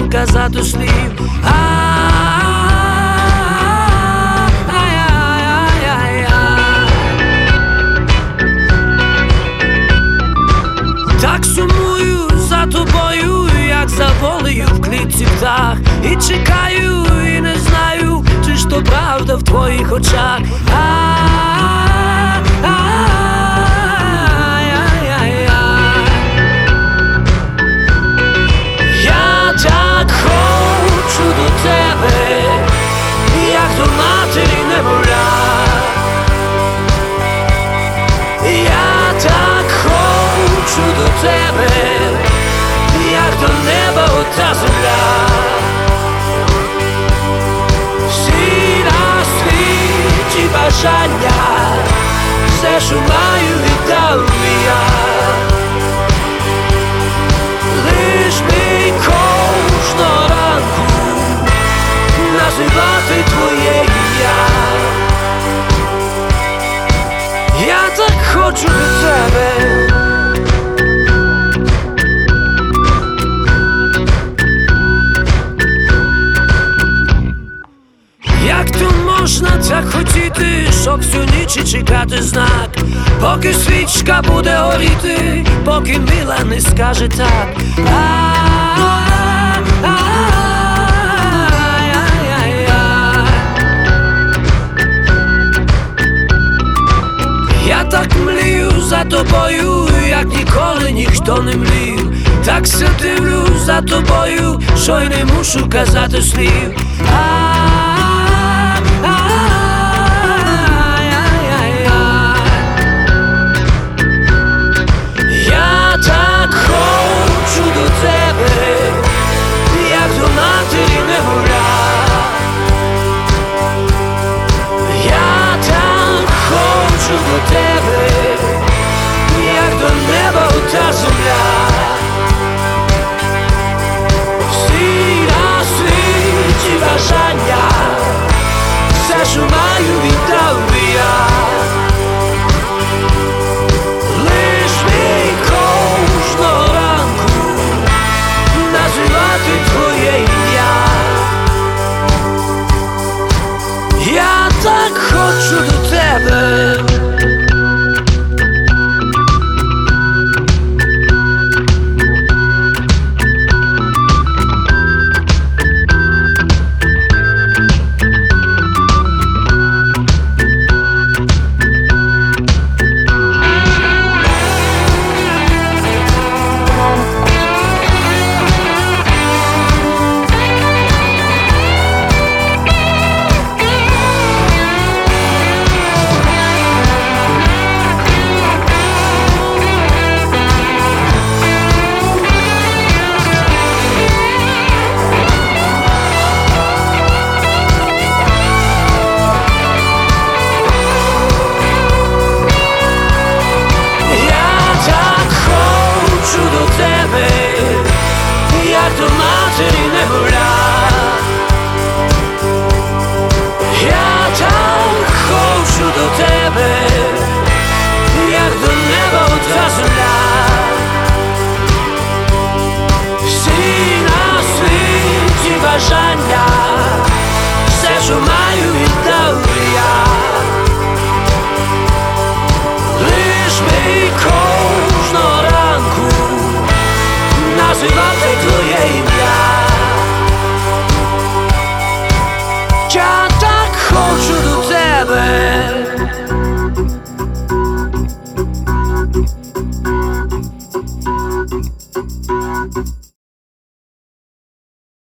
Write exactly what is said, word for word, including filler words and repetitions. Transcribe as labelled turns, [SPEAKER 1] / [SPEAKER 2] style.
[SPEAKER 1] казати слів. Так сумую за тобою, як за волею в клітці птах. І чекаю, і не знаю, чи ж то правда в твоїх очах. Я так хочу до тебе, як до матері немовля. Я так хочу до тебе, як до неба ота земля. Всі на світі бажання, все, що маю, віддав я. Лиш би кожного ранку називати твоє ім'я. Я так хочу до тебе. Як то можна так хотіти, щоб всю ніч чекати знак, поки свічка буде горіти, поки мила не скаже так. Я так млію за тобою, як ніколи ніхто не млів. Так все дивлюсь за тобою, що й не мушу казати слів. Я так хочу до тебе, як до матері немовля. Я так хочу до тебе, як до неба ота земля. Всі на світі бажання, все, що маю, віддав я. Лиш би кожного ранку називати твоє ім'я. Я так хочу до тебе. Як до матері немовля. Я так хочу до тебе, як до неба ота земля. Всі на світі бажання, все, що маю, віддав я. Лиш би кожного ранку називати